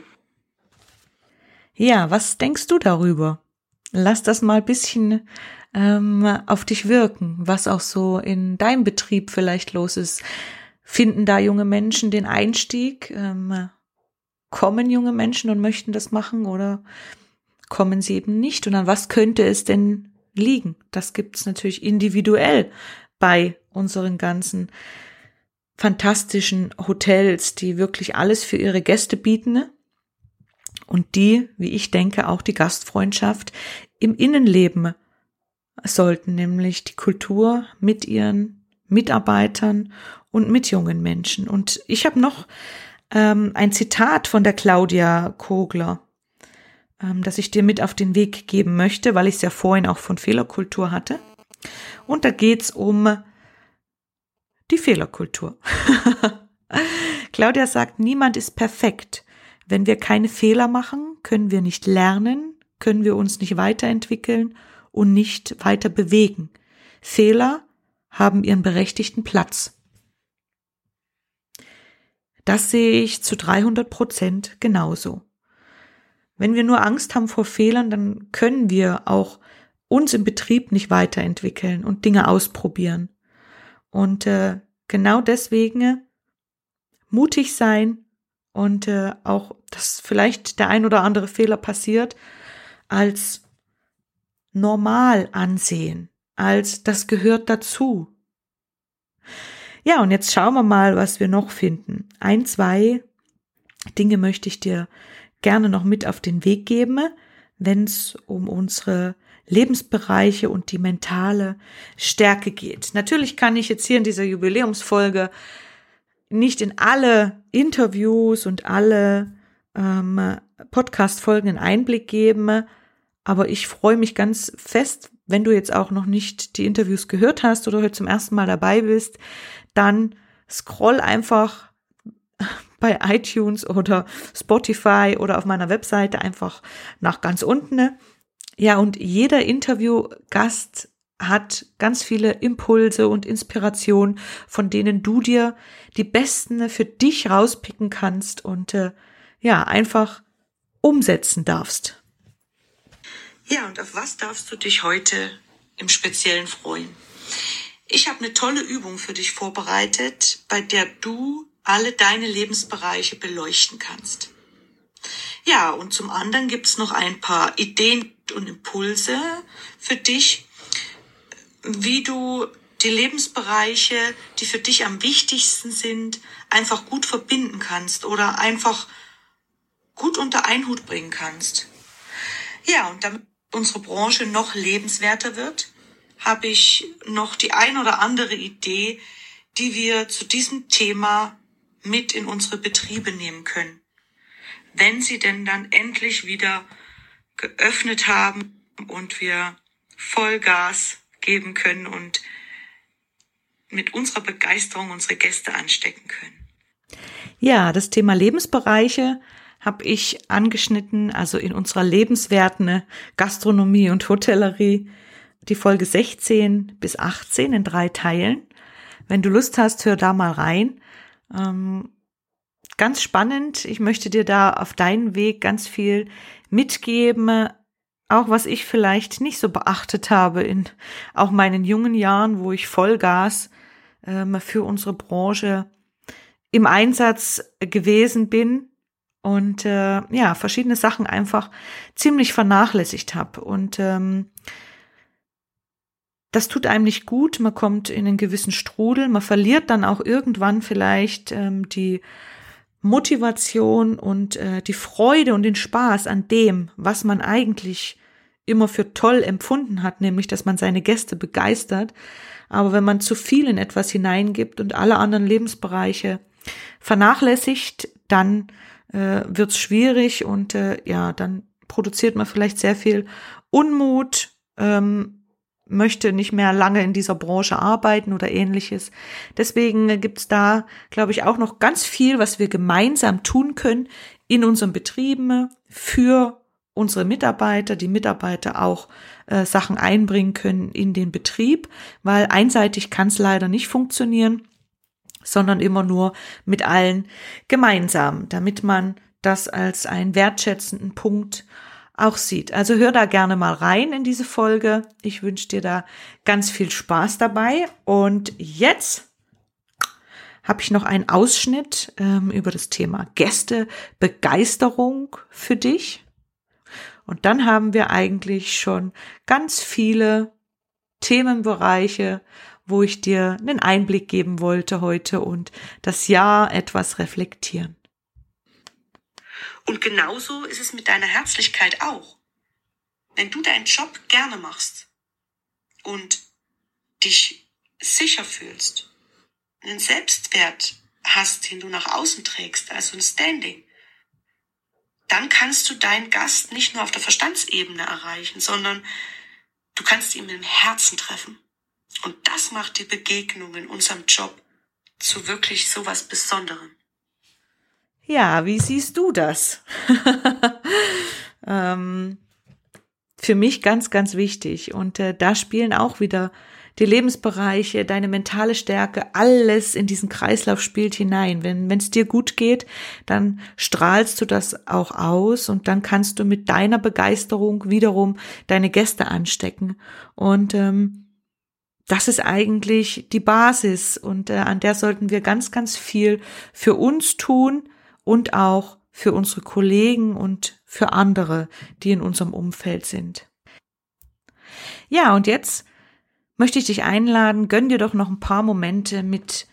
[SPEAKER 1] Ja, was denkst du darüber? Lass das mal ein bisschen ähm, auf dich wirken, was auch so in deinem Betrieb vielleicht los ist. Finden da junge Menschen den Einstieg? Ähm, kommen junge Menschen und möchten das machen oder kommen sie eben nicht? Und an was könnte es denn liegen? Das gibt es natürlich individuell bei unseren ganzen fantastischen Hotels, die wirklich alles für ihre Gäste bieten und die, wie ich denke, auch die Gastfreundschaft im Innenleben sollten, nämlich die Kultur mit ihren Mitarbeitern und mit jungen Menschen. Und ich habe noch ähm, ein Zitat von der Claudia Kogler, ähm, das ich dir mit auf den Weg geben möchte, weil ich es ja vorhin auch von Fehlerkultur hatte. Und da geht's um die Fehlerkultur. Claudia sagt, niemand ist perfekt. Wenn wir keine Fehler machen, können wir nicht lernen, können wir uns nicht weiterentwickeln und nicht weiter bewegen. Fehler haben ihren berechtigten Platz. Das sehe ich zu dreihundert Prozent genauso. Wenn wir nur Angst haben vor Fehlern, dann können wir auch uns im Betrieb nicht weiterentwickeln und Dinge ausprobieren. Und äh, genau deswegen mutig sein und äh, auch, dass vielleicht der ein oder andere Fehler passiert, als normal ansehen, als das gehört dazu. Ja, und jetzt schauen wir mal, was wir noch finden. Ein, zwei Dinge möchte ich dir gerne noch mit auf den Weg geben, wenn es um unsere Lebensbereiche und die mentale Stärke geht. Natürlich kann ich jetzt hier in dieser Jubiläumsfolge nicht in alle Interviews und alle ähm, Podcast-Folgen einen Einblick geben, aber ich freue mich ganz fest, wenn du jetzt auch noch nicht die Interviews gehört hast oder heute zum ersten Mal dabei bist, dann scroll einfach bei iTunes oder Spotify oder auf meiner Webseite einfach nach ganz unten. Ja, und jeder Interviewgast hat ganz viele Impulse und Inspirationen, von denen du dir die besten für dich rauspicken kannst und äh, ja, einfach umsetzen darfst.
[SPEAKER 2] Ja, und auf was darfst du dich heute im Speziellen freuen? Ich habe eine tolle Übung für dich vorbereitet, bei der du alle deine Lebensbereiche beleuchten kannst. Ja, und zum anderen gibt es noch ein paar Ideen und Impulse für dich, wie du die Lebensbereiche, die für dich am wichtigsten sind, einfach gut verbinden kannst oder einfach gut unter einen Hut bringen kannst. Ja, und damit unsere Branche noch lebenswerter wird, habe ich noch die ein oder andere Idee, die wir zu diesem Thema mit in unsere Betriebe nehmen können, wenn sie denn dann endlich wieder geöffnet haben und wir Vollgas geben können und mit unserer Begeisterung unsere Gäste anstecken können.
[SPEAKER 1] Ja, das Thema Lebensbereiche habe ich angeschnitten, also in unserer lebenswerten Gastronomie und Hotellerie, die Folge sechzehn bis achtzehn in drei Teilen. Wenn du Lust hast, hör da mal rein. Ähm, ganz spannend. Ich möchte dir da auf deinen Weg ganz viel mitgeben, auch was ich vielleicht nicht so beachtet habe in auch meinen jungen Jahren, wo ich Vollgas ähm, für unsere Branche im Einsatz gewesen bin und äh, ja, verschiedene Sachen einfach ziemlich vernachlässigt habe. Und ähm, das tut einem nicht gut, man kommt in einen gewissen Strudel, man verliert dann auch irgendwann vielleicht ähm, die Motivation und äh, die Freude und den Spaß an dem, was man eigentlich immer für toll empfunden hat, nämlich, dass man seine Gäste begeistert. Aber wenn man zu viel in etwas hineingibt und alle anderen Lebensbereiche vernachlässigt, dann äh, wird's schwierig und äh, ja, dann produziert man vielleicht sehr viel Unmut, ähm, möchte nicht mehr lange in dieser Branche arbeiten oder ähnliches. Deswegen gibt's da, glaube ich, auch noch ganz viel, was wir gemeinsam tun können in unseren Betrieben für unsere Mitarbeiter, die Mitarbeiter auch äh, Sachen einbringen können in den Betrieb, weil einseitig kann es leider nicht funktionieren, sondern immer nur mit allen gemeinsam, damit man das als einen wertschätzenden Punkt auch sieht. Also hör da gerne mal rein in diese Folge. Ich wünsche dir da ganz viel Spaß dabei. Und jetzt habe ich noch einen Ausschnitt ähm, über das Thema Gästebegeisterung für dich. Und dann haben wir eigentlich schon ganz viele Themenbereiche, wo ich dir einen Einblick geben wollte heute und das Jahr etwas reflektieren.
[SPEAKER 2] Und genauso ist es mit deiner Herzlichkeit auch. Wenn du deinen Job gerne machst, und dich sicher fühlst, einen Selbstwert hast, den du nach außen trägst, also ein Standing, dann kannst du deinen Gast nicht nur auf der Verstandsebene erreichen, sondern du kannst ihn mit dem Herzen treffen. Und das macht die Begegnung in unserem Job zu wirklich sowas Besonderem.
[SPEAKER 1] Ja, wie siehst du das? ähm, für mich ganz, ganz wichtig. Und äh, da spielen auch wieder die Lebensbereiche, deine mentale Stärke, alles in diesen Kreislauf spielt hinein. Wenn wenn es dir gut geht, dann strahlst du das auch aus und dann kannst du mit deiner Begeisterung wiederum deine Gäste anstecken. Und ähm, das ist eigentlich die Basis und äh, an der sollten wir ganz, ganz viel für uns tun und auch für unsere Kollegen und für andere, die in unserem Umfeld sind. Ja, und jetzt möchte ich dich einladen, gönn dir doch noch ein paar Momente mit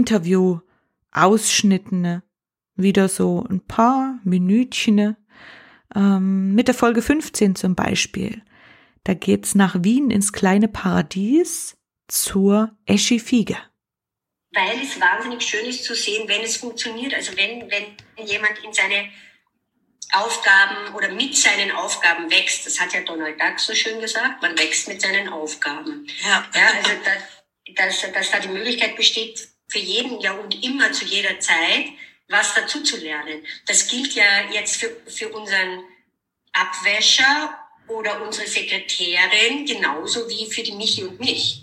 [SPEAKER 1] Interview-Ausschnitten, wieder so ein paar Minütchen, ähm, mit der Folge fünfzehn zum Beispiel. Da geht's nach Wien ins kleine Paradies zur Eschi Fiege.
[SPEAKER 4] Weil es wahnsinnig schön ist zu sehen, wenn es funktioniert. Also wenn, wenn jemand in seine Aufgaben oder mit seinen Aufgaben wächst. Das hat ja Donald Duck so schön gesagt, man wächst mit seinen Aufgaben. Ja, ja also da, dass, dass da die Möglichkeit besteht, für jeden ja und immer zu jeder Zeit was dazu zu lernen. Das gilt ja jetzt für, für unseren Abwäscher oder unsere Sekretärin genauso wie für die Michi und mich.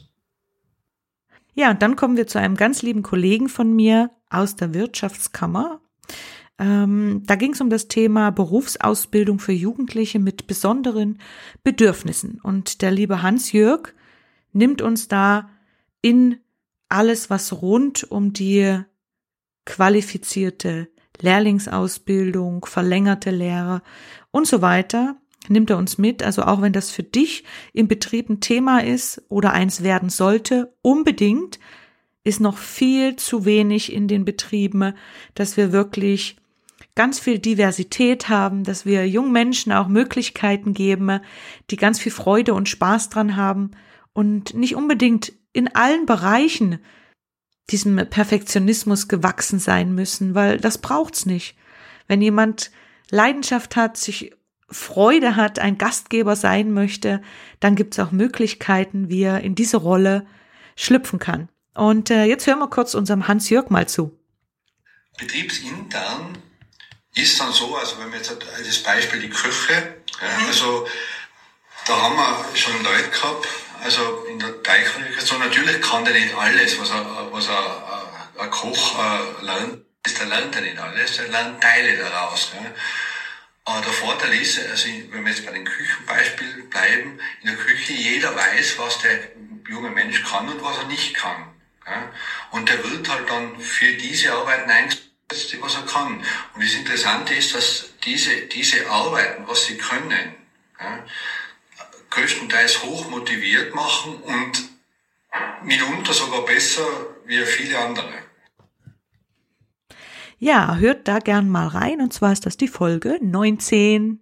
[SPEAKER 1] Ja, und dann kommen wir zu einem ganz lieben Kollegen von mir aus der Wirtschaftskammer. Ähm, da ging es um das Thema Berufsausbildung für Jugendliche mit besonderen Bedürfnissen. Und der liebe Hans-Jörg nimmt uns da in alles, was rund um die qualifizierte Lehrlingsausbildung, verlängerte Lehre und so weiter, nimmt er uns mit. Also auch wenn das für dich im Betrieb ein Thema ist oder eins werden sollte, unbedingt, ist noch viel zu wenig in den Betrieben, dass wir wirklich ganz viel Diversität haben, dass wir jungen Menschen auch Möglichkeiten geben, die ganz viel Freude und Spaß dran haben und nicht unbedingt in allen Bereichen diesem Perfektionismus gewachsen sein müssen, weil das braucht's nicht. Wenn jemand Leidenschaft hat, sich Freude hat, ein Gastgeber sein möchte, dann gibt's auch Möglichkeiten, wie er in diese Rolle schlüpfen kann. Und äh, jetzt hören wir kurz unserem Hans-Jörg mal zu.
[SPEAKER 5] Betriebsintern ist dann so, also wenn wir jetzt das Beispiel die Küche, ja, also da haben wir schon Leute gehabt, also in der Teigküche, so natürlich kann der nicht alles, was ein, was ein, ein Koch äh, lernt, ist, der lernt er nicht alles, der lernt Teile daraus. Ja. Aber der Vorteil ist, also wenn wir jetzt bei den Küchenbeispielen bleiben, in der Küche jeder weiß, was der junge Mensch kann und was er nicht kann. Ja. Und der wird halt dann für diese Arbeiten eingesetzt, was er kann. Und das Interessante ist, dass diese, diese Arbeiten, was sie können, ja, größtenteils hoch motiviert machen und mitunter sogar besser wie viele andere.
[SPEAKER 1] Ja, hört da gern mal rein, und zwar ist das die Folge neunzehn.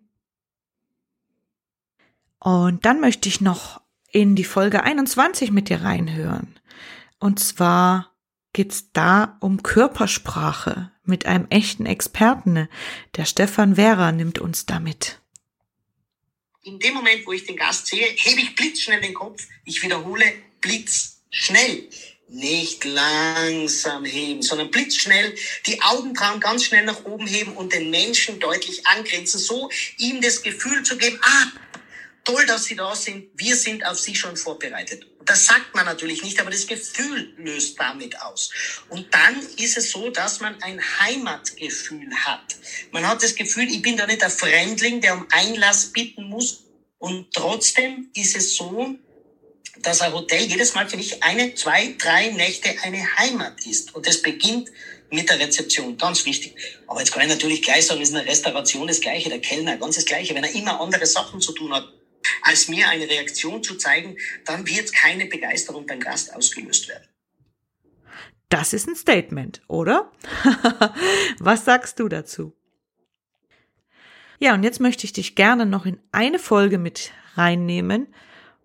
[SPEAKER 1] Und dann möchte ich noch in die Folge einundzwanzig mit dir reinhören. Und zwar geht's da um Körpersprache mit einem echten Experten. Der Stefan Wehrer nimmt uns da mit.
[SPEAKER 6] In dem Moment, wo ich den Gast sehe, hebe ich blitzschnell den Kopf. Ich wiederhole, blitzschnell. Nicht langsam heben, sondern blitzschnell, die Augenbrauen ganz schnell nach oben heben und den Menschen deutlich angrenzen, so ihm das Gefühl zu geben, ah, toll, dass Sie da sind, wir sind auf Sie schon vorbereitet. Das sagt man natürlich nicht, aber das Gefühl löst damit aus. Und dann ist es so, dass man ein Heimatgefühl hat. Man hat das Gefühl, ich bin da nicht ein Fremdling, der um Einlass bitten muss. Und trotzdem ist es so, dass ein Hotel jedes Mal für mich eine, zwei, drei Nächte eine Heimat ist. Und das beginnt mit der Rezeption, ganz wichtig. Aber jetzt kann ich natürlich gleich sagen, ist in der Restauration das Gleiche, der Kellner, ganz das Gleiche. Wenn er immer andere Sachen zu tun hat, als mir eine Reaktion zu zeigen, dann wird keine Begeisterung beim Gast ausgelöst werden.
[SPEAKER 1] Das ist ein Statement, oder? Was sagst du dazu? Ja, und jetzt möchte ich dich gerne noch in eine Folge mit reinnehmen,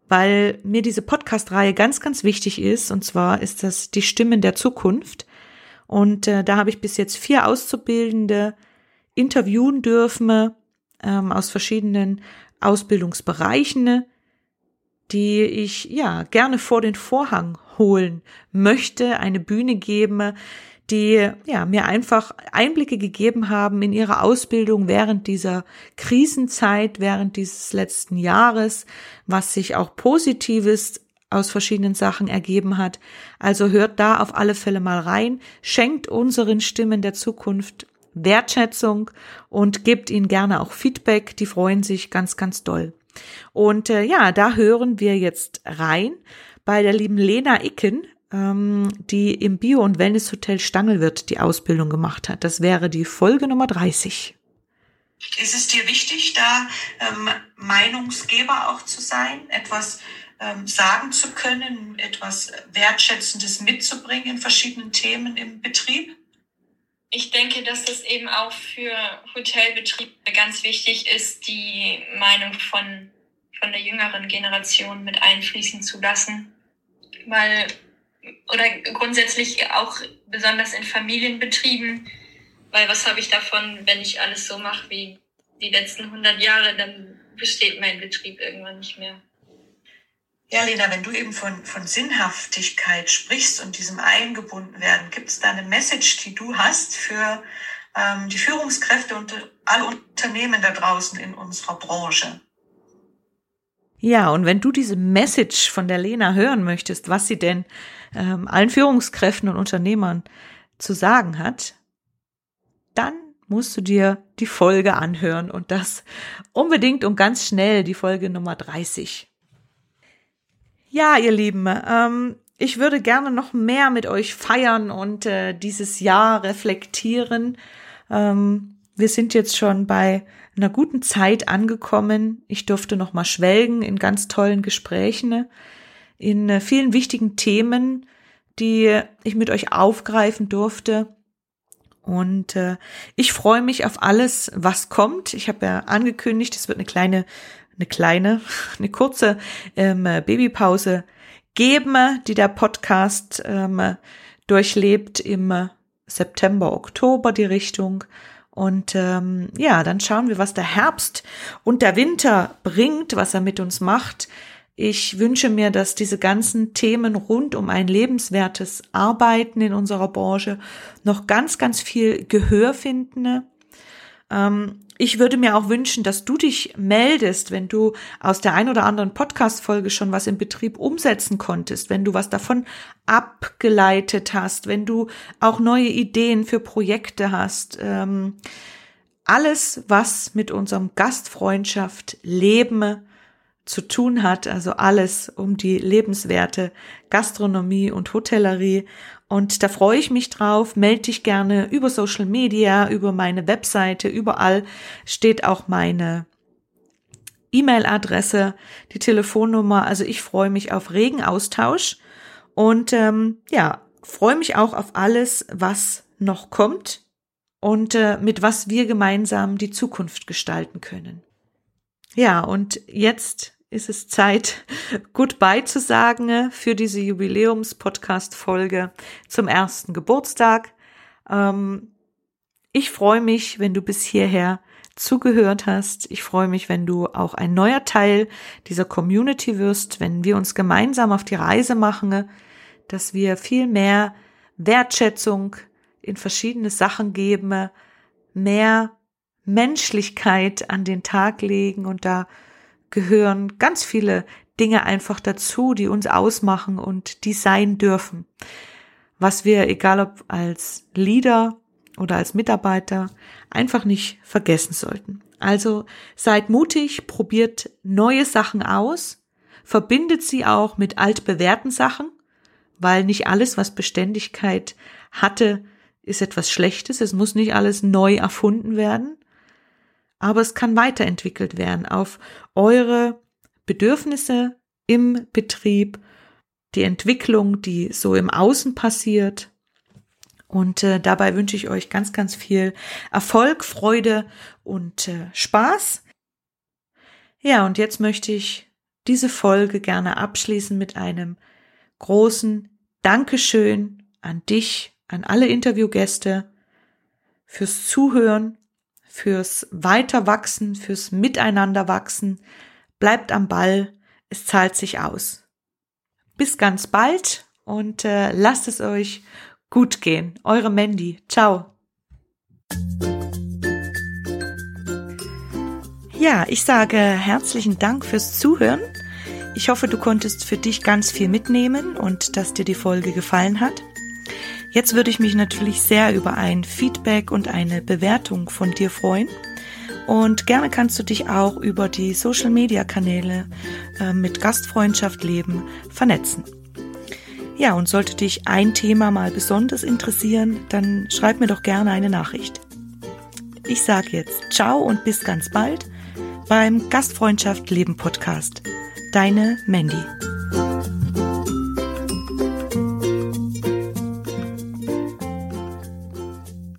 [SPEAKER 1] weil mir diese Podcast-Reihe ganz, ganz wichtig ist. Und zwar ist das die Stimmen der Zukunft. Und äh, da habe ich bis jetzt vier Auszubildende interviewen dürfen ähm, aus verschiedenen Ausbildungsbereichen, die ich ja gerne vor den Vorhang holen möchte, eine Bühne geben, die ja mir einfach Einblicke gegeben haben in ihre Ausbildung während dieser Krisenzeit, während dieses letzten Jahres, was sich auch Positives aus verschiedenen Sachen ergeben hat. Also hört da auf alle Fälle mal rein, schenkt unseren Stimmen der Zukunft Wertschätzung und gebt ihnen gerne auch Feedback, die freuen sich ganz, ganz doll. Und äh, ja, da hören wir jetzt rein bei der lieben Lena Icken, ähm, die im Bio- und Wellnesshotel Stangelwirt die Ausbildung gemacht hat. Das wäre die Folge Nummer dreißig.
[SPEAKER 2] Ist es dir wichtig, da ähm, Meinungsgeber auch zu sein, etwas ähm, sagen zu können, etwas Wertschätzendes mitzubringen in verschiedenen Themen im Betrieb?
[SPEAKER 7] Ich denke, dass das eben auch für Hotelbetriebe ganz wichtig ist, die Meinung von, von der jüngeren Generation mit einfließen zu lassen. Weil, oder grundsätzlich auch besonders in Familienbetrieben, weil was habe ich davon, wenn ich alles so mache wie die letzten hundert Jahre, dann besteht mein Betrieb irgendwann nicht mehr.
[SPEAKER 2] Ja, Lena, wenn du eben von, von Sinnhaftigkeit sprichst und diesem eingebunden werden, gibt es da eine Message, die du hast für ähm, die Führungskräfte und alle Unternehmen da draußen in unserer Branche?
[SPEAKER 1] Ja, und wenn du diese Message von der Lena hören möchtest, was sie denn ähm, allen Führungskräften und Unternehmern zu sagen hat, dann musst du dir die Folge anhören und das unbedingt und ganz schnell, die Folge Nummer dreißig. Ja, ihr Lieben, ähm, ich würde gerne noch mehr mit euch feiern und äh, dieses Jahr reflektieren. Ähm, wir sind jetzt schon bei einer guten Zeit angekommen. Ich durfte noch mal schwelgen in ganz tollen Gesprächen, in äh, vielen wichtigen Themen, die ich mit euch aufgreifen durfte. Und äh, ich freue mich auf alles, was kommt. Ich habe ja angekündigt, es wird eine kleine eine kleine, eine kurze ähm, Babypause geben, die der Podcast ähm, durchlebt im September, Oktober die Richtung. Und ähm, ja, dann schauen wir, was der Herbst und der Winter bringt, was er mit uns macht. Ich wünsche mir, dass diese ganzen Themen rund um ein lebenswertes Arbeiten in unserer Branche noch ganz, ganz viel Gehör finden. Ähm, Ich würde mir auch wünschen, dass du dich meldest, wenn du aus der ein oder anderen Podcast-Folge schon was im Betrieb umsetzen konntest, wenn du was davon abgeleitet hast, wenn du auch neue Ideen für Projekte hast. Ähm, alles, was mit unserem Gastfreundschaft Leben zu tun hat, also alles um die lebenswerte Gastronomie und Hotellerie. Und da freue ich mich drauf. Melde dich gerne über Social Media, über meine Webseite. Überall steht auch meine E-Mail-Adresse, die Telefonnummer. Also ich freue mich auf regen Austausch und ähm, ja, freue mich auch auf alles, was noch kommt und äh, mit was wir gemeinsam die Zukunft gestalten können. Ja, und jetzt ist es Zeit, Goodbye zu sagen für diese Jubiläums-Podcast-Folge zum ersten Geburtstag. Ähm, ich freue mich, wenn du bis hierher zugehört hast. Ich freue mich, wenn du auch ein neuer Teil dieser Community wirst, wenn wir uns gemeinsam auf die Reise machen, dass wir viel mehr Wertschätzung in verschiedene Sachen geben, mehr Menschlichkeit an den Tag legen, und da gehören ganz viele Dinge einfach dazu, die uns ausmachen und die sein dürfen. Was wir, egal ob als Leader oder als Mitarbeiter, einfach nicht vergessen sollten. Also seid mutig, probiert neue Sachen aus, verbindet sie auch mit altbewährten Sachen, weil nicht alles, was Beständigkeit hatte, ist etwas Schlechtes. Es muss nicht alles neu erfunden werden. Aber es kann weiterentwickelt werden auf eure Bedürfnisse im Betrieb, die Entwicklung, die so im Außen passiert. Und äh, dabei wünsche ich euch ganz, ganz viel Erfolg, Freude und äh, Spaß. Ja, und jetzt möchte ich diese Folge gerne abschließen mit einem großen Dankeschön an dich, an alle Interviewgäste, fürs Zuhören, fürs Weiterwachsen, fürs Miteinanderwachsen. Bleibt am Ball, es zahlt sich aus. Bis ganz bald und äh, lasst es euch gut gehen. Eure Mandy. Ciao. Ja, ich sage herzlichen Dank fürs Zuhören. Ich hoffe, du konntest für dich ganz viel mitnehmen und dass dir die Folge gefallen hat. Jetzt würde ich mich natürlich sehr über ein Feedback und eine Bewertung von dir freuen. Und gerne kannst du dich auch über die Social-Media-Kanäle äh, mit Gastfreundschaft leben vernetzen. Ja, und sollte dich ein Thema mal besonders interessieren, dann schreib mir doch gerne eine Nachricht. Ich sage jetzt ciao und bis ganz bald beim Gastfreundschaft Leben Podcast. Deine Mandy.